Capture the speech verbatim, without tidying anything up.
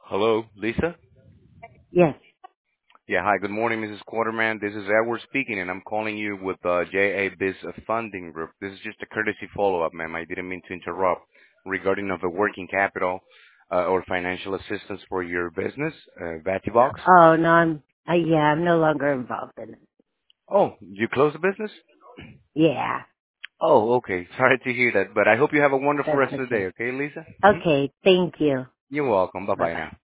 Hello, Lisa? Yes. Yeah, hi, good morning, Missus Quarterman. This is Edward speaking, and I'm calling you with uh, J A Biz Funding Group. This is just a courtesy follow-up, ma'am. I didn't mean to interrupt regarding of the working capital uh, or financial assistance for your business, uh, VatiBox. Oh, no, I'm, uh, yeah, I'm no longer involved in it. Oh, you closed the business? Yeah, Oh, okay. Sorry to hear that, but I hope you have a wonderful that's rest of the day, okay. okay, Lisa? Hmm. Okay, thank you. You're welcome. Bye Bye-bye bye. now.